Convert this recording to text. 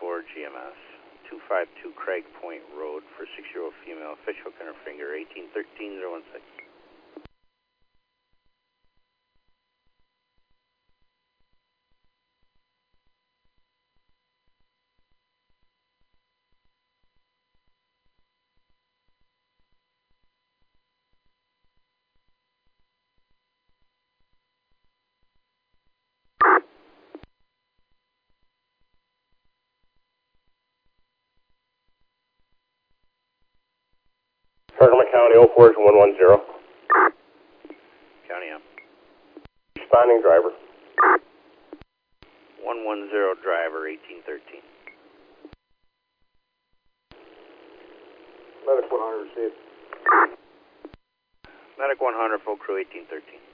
for GMS. 252 Craig Point Road for 6-year-old female, fish hook in her finger, 1813-016. Sacramento County 04110. County M. Responding driver. 110 driver, 1813. Medic 100 received. Medic 100, full crew, 1813.